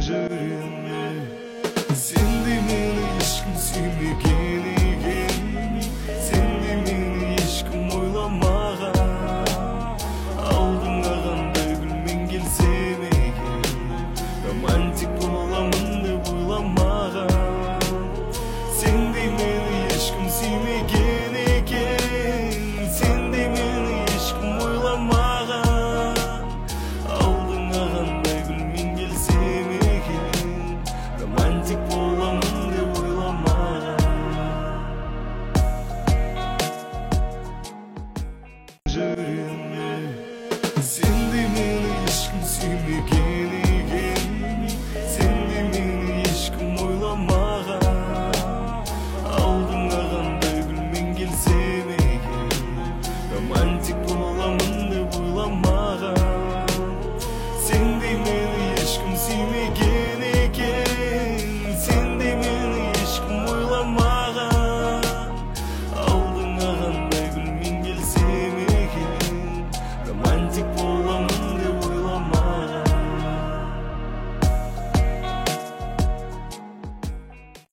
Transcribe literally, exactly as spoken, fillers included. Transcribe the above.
жүрегіме. Сен де мені ешкім сүймеген екен, сен де мені ешкім ойламаған. Алдыңа қандай гүлмен келсем екен, романтик боламын деп ойламаған.